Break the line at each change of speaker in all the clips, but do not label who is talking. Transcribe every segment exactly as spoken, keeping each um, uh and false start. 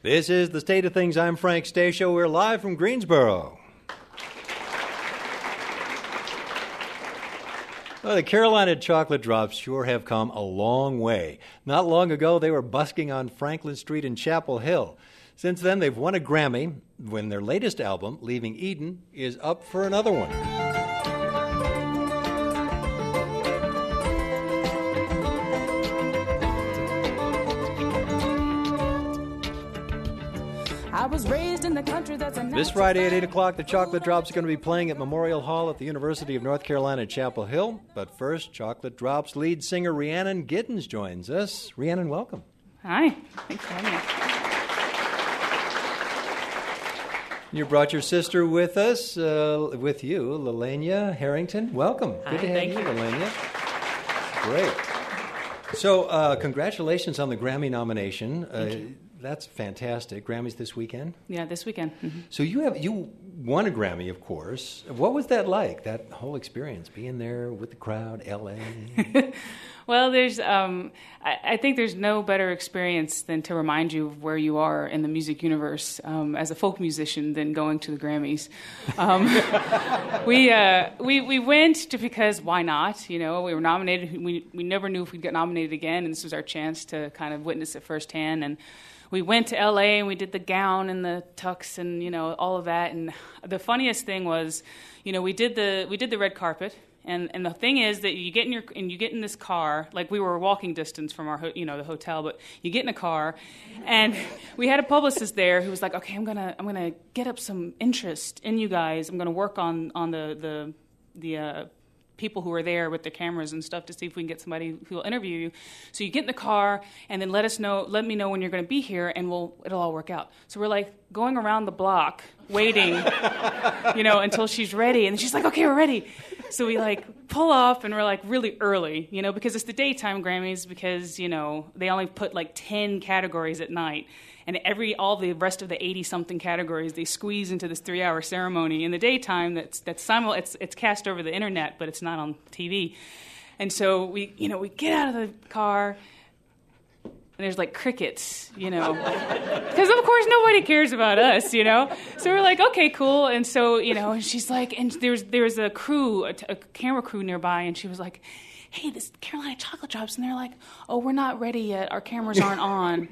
This is The State of Things. I'm Frank Stasio. We're live from Greensboro. Well, the Carolina Chocolate Drops sure have come a long way. Not long ago, they were busking on Franklin Street in Chapel Hill. Since then, they've won a Grammy when their latest album, Leaving Eden, is up for another one.
I was raised in the country that's a
This Friday at eight o'clock, the Chocolate Drops are going to be playing at Memorial Hall at the University of North Carolina, Chapel Hill. But first, Chocolate Drops lead singer Rhiannon Giddens joins us. Rhiannon, welcome.
Hi. Thanks for having me.
You brought your sister with us, uh, with you, Lelania Harrington. Welcome.
Hi,
Good to have
thank
you,
you.
Lelania. Great. So, uh, congratulations on the Grammy nomination. Uh,
Thank you.
That's fantastic. Grammys this weekend.
Yeah, this weekend. Mm-hmm.
So you have you won a Grammy, of course. What was that like? That whole experience, being there with the crowd, L A.
Well, there's, um, I, I think there's no better experience than to remind you of where you are in the music universe um, as a folk musician than going to the Grammys. Um, we, uh, we we went to because why not? You know, we were nominated. We we never knew if we'd get nominated again, and this was our chance to kind of witness it firsthand. And we went to L A and we did the gown and the tux and, you know, all of that. And the funniest thing was, you know, we did the we did the red carpet. And and the thing is that you get in your and you get in this car, like we were walking distance from our ho- you know the hotel, but you get in a car, and we had a publicist there who was like, okay, I'm gonna I'm gonna get up some interest in you guys. I'm gonna work on on the the the. Uh, people who are there with their cameras and stuff to see if we can get somebody who will interview you. So you get in the car and then let us know, let me know when you're going to be here, and we'll it'll all work out. So we're like going around the block waiting, you know, until she's ready, and she's like, okay, we're ready. So we like pull off, and we're like really early, you know, because it's the daytime Grammys, because you know they only put like ten categories at night. And every all the rest of the eighty-something categories they squeeze into this three-hour ceremony in the daytime. That's that's simul- It's it's cast over the internet, but it's not on T V. And so we you know we get out of the car, and there's like crickets, you know, because of course nobody cares about us, you know. So we're like, okay, cool. And so you know, and she's like, and there's there's a crew, a, a camera crew nearby, and she was like, hey, this Carolina Chocolate Drops, and they're like, oh, we're not ready yet. Our cameras aren't on.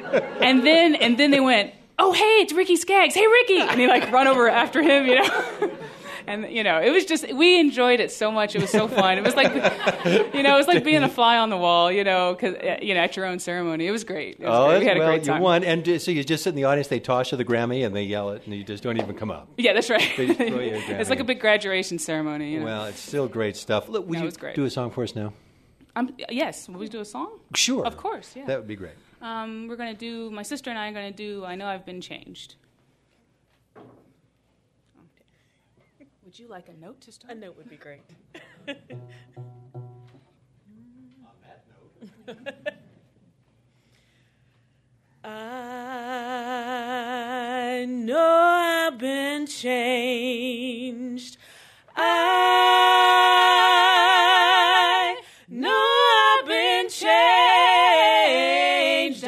and then and then they went, oh, hey, it's Ricky Skaggs. Hey, Ricky. And they like run over after him, you know. And, you know, it was just, we enjoyed it so much. It was so fun. It was like, you know, it was like being a fly on the wall, you know, cause, you know, at your own ceremony. It was great. It was
Oh,
great. We had
well,
a great time.
you won. And uh, so you just sit in the audience, they toss you the Grammy, and they yell it, and you just don't even come up.
Yeah, that's right.
They just throw you a Grammy.
It's like a big graduation ceremony, you know.
Well, it's still great stuff. Look, would
That
you
was great.
do a song for us now?
Um, yes, will we do a song?
Sure.
Of course, yeah.
That would be great.
Um, we're going to do, my sister and I are going to do I Know I've Been Changed. Would you like a note to start?
A note would be great.
On that note.
I know I've been changed. I know I've been changed.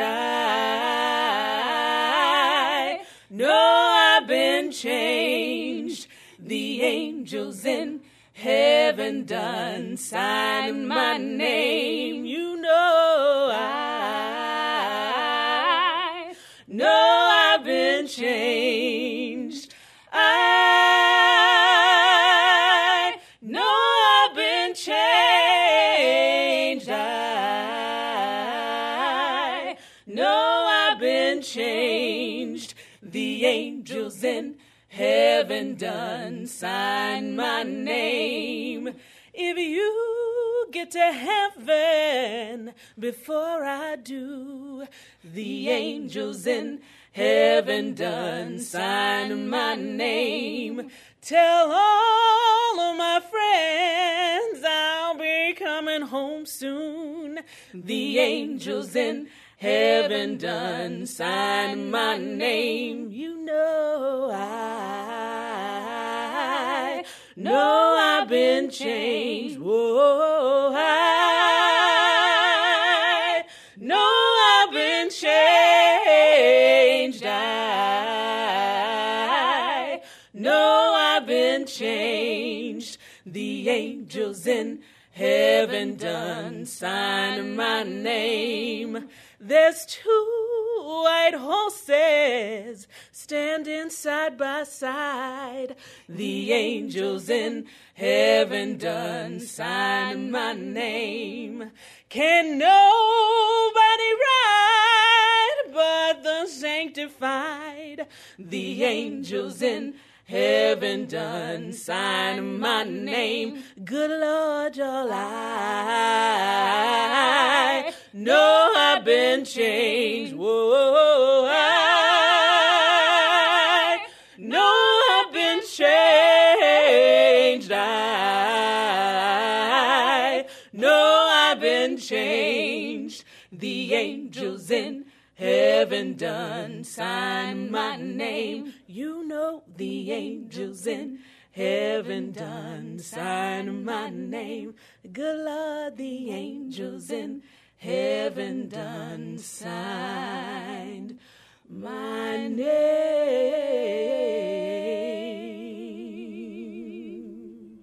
I know I've been changed. The angels in heaven done sign my name. You know I know I've been changed. I know I've been changed. I know I've been changed. The angels in heaven done sign my name. If you get to heaven before I do, the angels in heaven done sign my name. Tell all of my friends I'll be coming home soon. The angels in heaven done sign my name. You know I know I've been changed. Whoa, I know I've been changed. been changed. The angels in heaven done sign my name. There's two white horses standing side by side. The angels in heaven done sign my name. Can nobody ride but the sanctified? The angels in heaven done sign my name. Good Lord, y'all, I know I've been changed. Whoa, I know I've been changed. I know I've been changed. The angels in heaven done sign my name. You know the angels in heaven done sign my name. Good Lord, the angels in heaven done signed my name.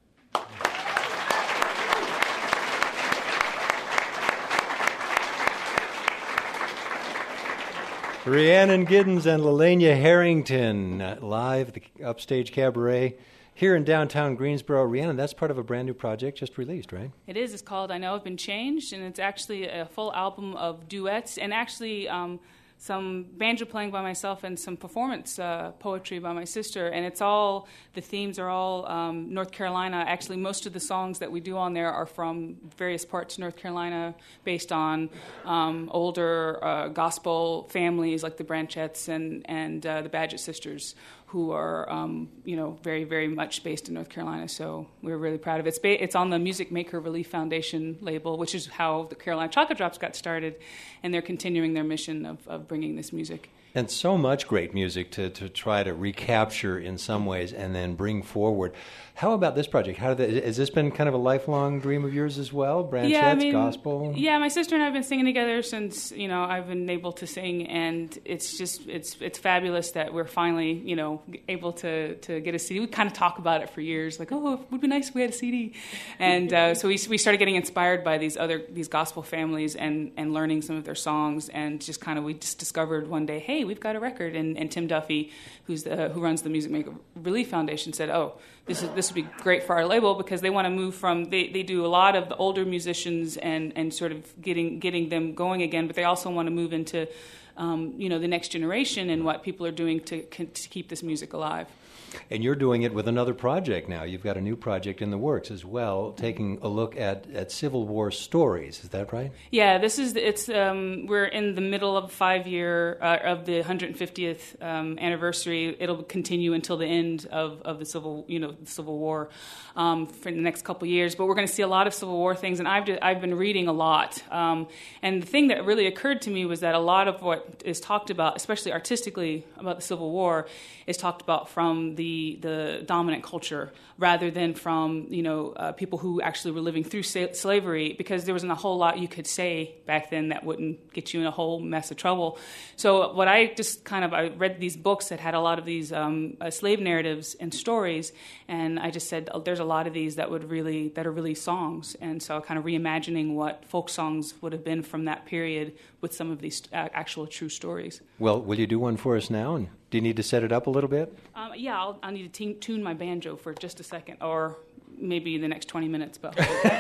Rhiannon Giddens and Lelania Harrington, uh, live at the Upstage Cabaret here in downtown Greensboro. Rhiannon, that's part of a brand new project just released, right?
It is. It's called I Know I've Been Changed, and it's actually a full album of duets and actually um, some banjo playing by myself and some performance uh, poetry by my sister. And it's all, the themes are all um, North Carolina. Actually, most of the songs that we do on there are from various parts of North Carolina based on um, older uh, gospel families like the Branchettes and, and uh, the Badgett sisters, who are, um, you know, very, very much based in North Carolina. So we're really proud of it. It's, ba- it's on the Music Maker Relief Foundation label, which is how the Carolina Chocolate Drops got started, and they're continuing their mission of, of bringing this music.
And so much great music to, to try to recapture in some ways and then bring forward. How about this project? How did that, has this been kind of a lifelong dream of yours as well? Branchettes,
yeah, I mean,
gospel?
Yeah, my sister and I have been singing together since, you know, I've been able to sing, and it's just, it's it's fabulous that we're finally, you know, able to, to get a C D. We kind of talk about it for years, like, oh, it would be nice if we had a C D. And uh, so we we started getting inspired by these other, these gospel families and, and learning some of their songs, and just kind of, we just discovered one day, hey, we've got a record. And, and Tim Duffy, who's the, who runs the Music Maker Relief Foundation, said, oh, this is this would be great for our label, because they want to move from, they, they do a lot of the older musicians and, and sort of getting getting them going again, but they also want to move into um, you know, the next generation and what people are doing to, to keep this music alive.
And you're doing it with another project now. You've got a new project in the works as well, taking a look at, at Civil War stories. Is that right?
Yeah, this is it's. Um, we're in the middle of five year uh, of the one hundred fiftieth um, anniversary. It'll continue until the end of, of the civil, you know, the Civil War um, for the next couple of years. But we're going to see a lot of Civil War things, and I've I've been reading a lot. Um, and the thing that really occurred to me was that a lot of what is talked about, especially artistically about the Civil War, is talked about from the the dominant culture rather than from, you know, uh, people who actually were living through sa- slavery, because there wasn't a whole lot you could say back then that wouldn't get you in a whole mess of trouble. So what I just kind of, I read these books that had a lot of these um, uh, slave narratives and stories, and I just said, oh, there's a lot of these that would really, that are really songs. And so kind of reimagining what folk songs would have been from that period with some of these uh, actual true stories.
Well, will you do one for us now? And do you need to set it up a little bit?
Um, yeah, I'll, I'll need to t- tune my banjo for just a second, or maybe the next twenty minutes. But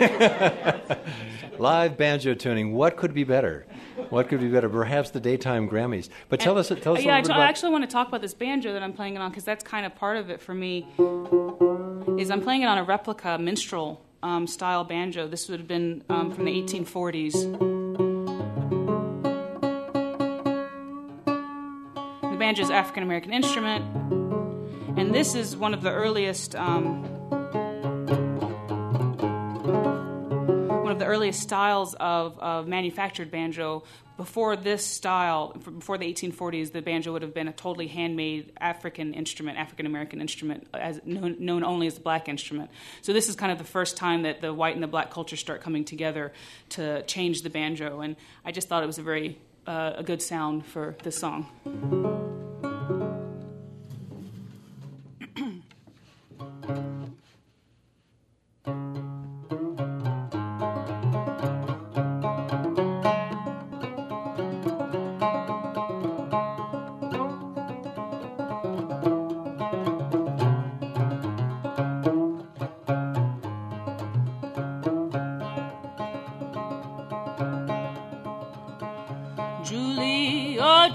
live banjo tuning. What could be better? What could be better? Perhaps the daytime Grammys. But tell
and,
us, tell us
yeah,
a little bit
I
about.
I actually want to talk about this banjo that I'm playing it on, because that's kind of part of it for me. Is I'm playing it on a replica minstrel um, style banjo. This would have been um, from the eighteen forties. The banjo is an African American instrument, and this is one of the earliest um, one of the earliest styles of, of manufactured banjo. Before this style, before the eighteen forties, the banjo would have been a totally handmade African instrument, African American instrument, as known, known only as the black instrument. So this is kind of the first time that the white and the black culture start coming together to change the banjo, and I just thought it was a very uh, a good sound for this song.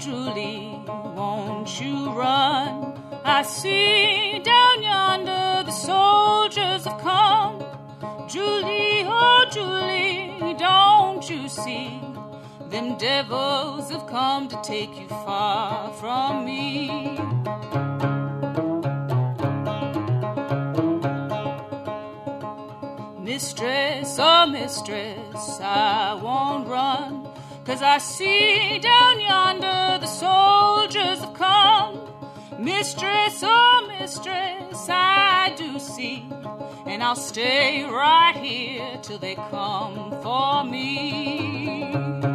Julie, won't you run? I see down yonder the soldiers have come. Julie, oh Julie, don't you see? Them devils have come to take you far from me. Mistress, oh mistress, I won't run, 'cause I see down yonder the soldiers have come. Mistress, oh mistress, I do see, and I'll stay right here till they come for me.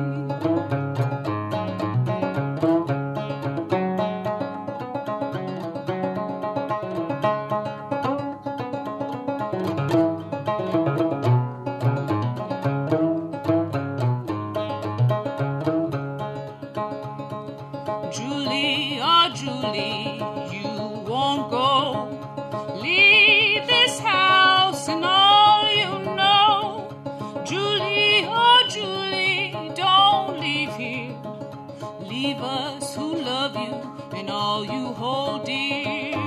Julie, oh Julie, you won't go. Leave this house and all you know. Julie, oh Julie, don't leave here. Leave us who love you and all you hold dear.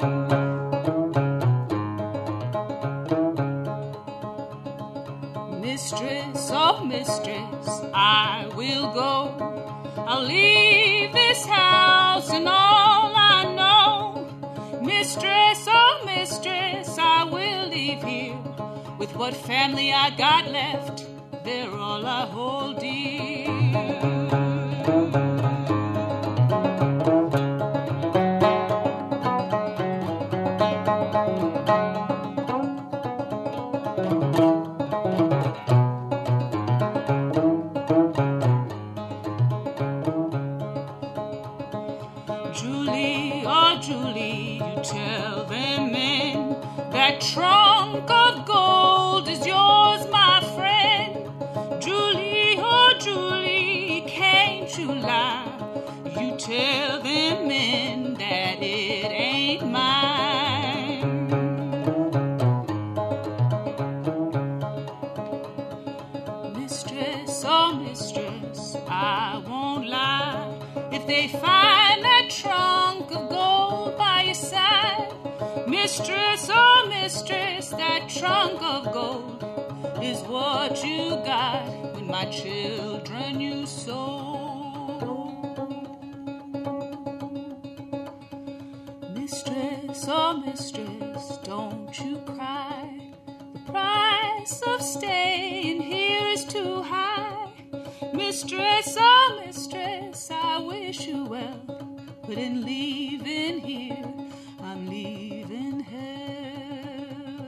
Mistress, oh mistress, I will go. I'll leave this house and all I know. Mistress, oh mistress, I will leave here. With what family I got left, they're all I hold dear. Julie, oh Julie, you tell them men that trunk of gold is yours, my friend. Julie, oh Julie, can't you lie? You tell them men that it ain't mine. Mistress, oh mistress, I won't lie. If they find that trunk of gold by your side, mistress, oh mistress, that trunk of gold is what you got when my children you sold. Mistress, oh mistress, don't you cry. The price of staying here is too high. Mistress, oh mistress, I wish you well, but in leaving here, I'm leaving hell.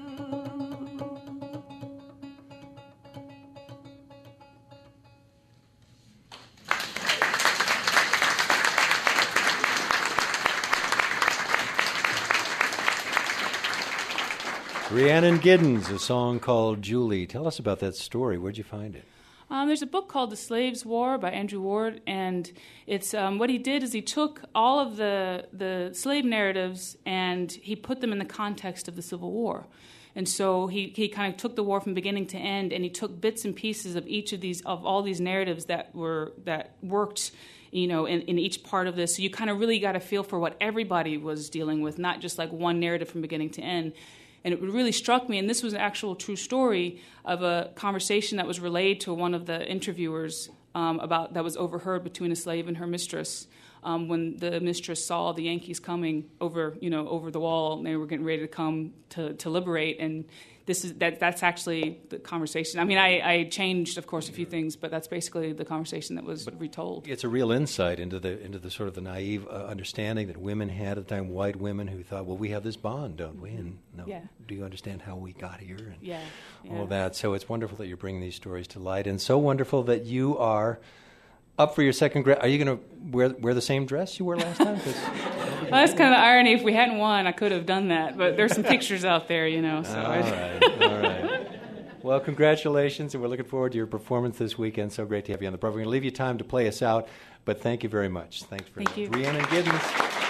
Rhiannon Giddens, a song called Julie. Tell us about that story. Where'd you find it?
Um, there's a book called The Slave's War by Andrew Ward, and it's um, what he did is he took all of the the slave narratives and he put them in the context of the Civil War. And so he, he kind of took the war from beginning to end, and he took bits and pieces of each of these of all these narratives that were that worked, you know, in, in each part of this. So you kind of really got a feel for what everybody was dealing with, not just like one narrative from beginning to end. And it really struck me, and this was an actual true story of a conversation that was relayed to one of the interviewers um, about that was overheard between a slave and her mistress um, when the mistress saw the Yankees coming over, you know, over the wall, and they were getting ready to come to, to liberate. And this is that that's actually the conversation. I mean, I, I changed, of course, a few things, but that's basically the conversation that was retold.
It's a real insight into the into the sort of the naive uh, understanding that women had at the time, white women who thought, well, we have this bond, don't we? And no,
yeah.
Do you understand how we got here? And
yeah, yeah.
all of that. So it's wonderful that you're bringing these stories to light, and so wonderful that you are up for your second grade. Are you going to wear wear the same dress you wore last time?
Well, that's kind of the irony. If we hadn't won, I could have done that. But there's some pictures out there, you know. So
all right, all right. Well, congratulations, and we're looking forward to your performance this weekend. So great to have you on the program. We're going to leave you time to play us out, but thank you very much. Thanks very
thank
much.
you.
Rhiannon Giddens.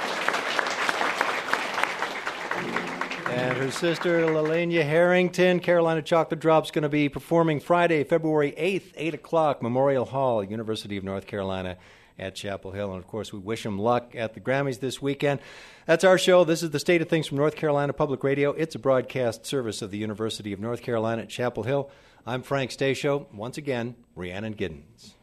And her sister, Lelania Harrington. Carolina Chocolate Drop's going to be performing Friday, February eighth, eight o'clock, Memorial Hall, University of North Carolina. at Chapel Hill. And, of course, we wish them luck at the Grammys this weekend. That's our show. This is the State of Things from North Carolina Public Radio. It's a broadcast service of the University of North Carolina at Chapel Hill. I'm Frank Stasio. Once again, Rhiannon Giddens.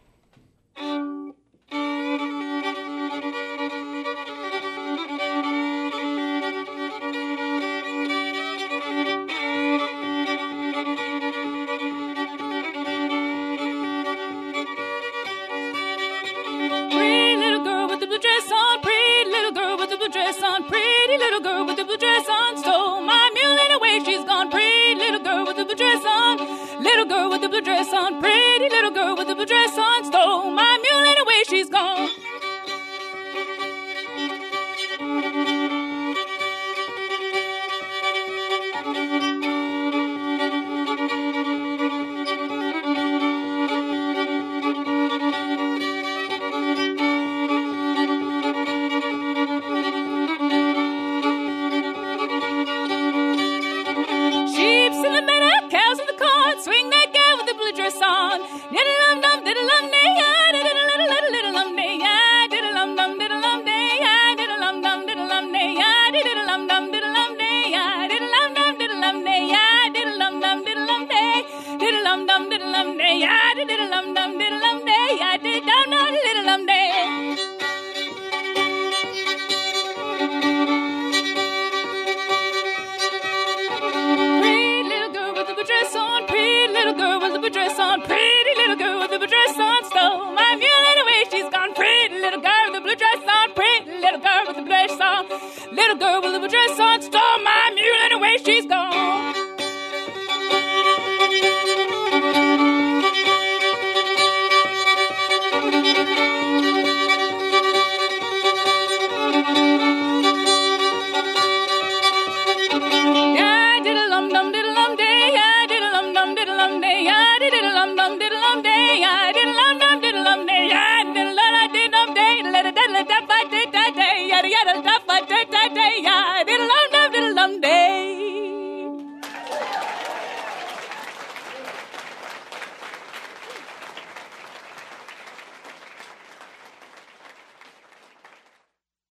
Yada yada, da ba